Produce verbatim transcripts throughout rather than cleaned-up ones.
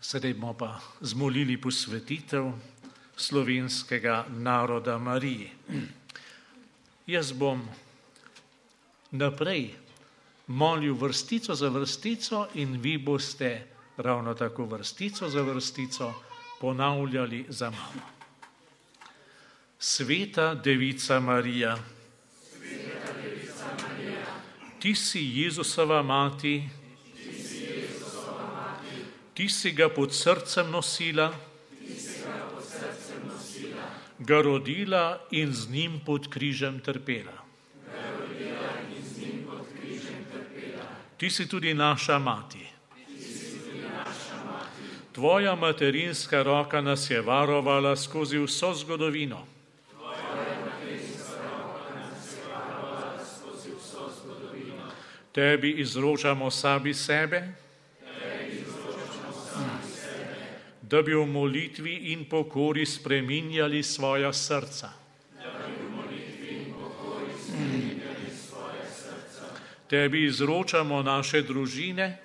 Sedaj bomo pa zmolili posvetitev slovenskega naroda Mariji. Jaz bom naprej molil vrstico za vrstico in vi boste ravno tako vrstico za vrstico ponavljali za mano. Sveta Devica Marija, Sveta Devica Marija, ti si Jezusova mati, ti si Jezusova mati, ti si ga pod srcem nosila, ti si ga pod srcem nosila, ga rodila in z njim pod križem trpela. ga rodila in z njim pod križem trpela. Ti si tudi naša mati. Ti si tudi naša mati. Tvoja materinska roka nas je varovala skozi vso zgodovino. Tebi izročamo sami sebe, da bi v molitvi in pokori spreminjali svoja srca. Tebi izročamo naše družine,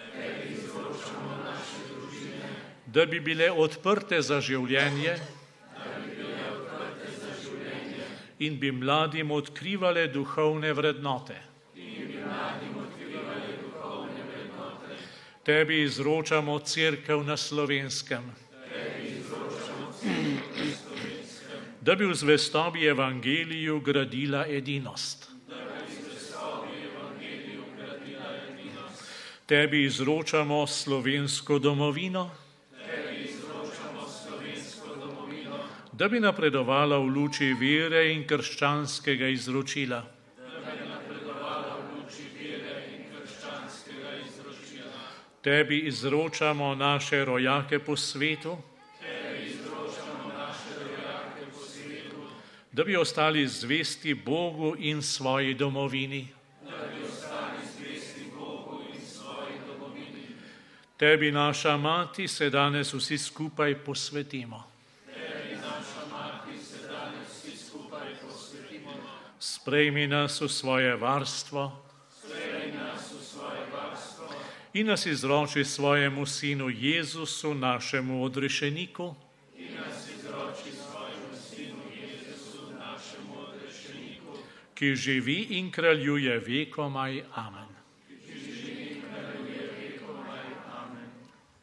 da bi bile odprte za življenje in bi mladim odkrivale duhovne vrednote. Tebi izročamo cerkev na Slovenskem, da bi v zvestobi evangeliju gradila edinost. Tebi izročamo slovensko domovino, da bi napredovala v luči vere in krščanskega izročila. Tebi izročamo naše rojake po svetu, da bi ostali zvesti Bogu in svoji domovini. Tebi, naša mati, se danes vsi skupaj posvetimo. Sprejmi nas v svoje varstvo in nas izroči svojemu sinu Jezusu, našemu odrešeniku, ki živi in kraljuje vekomaj. Amen.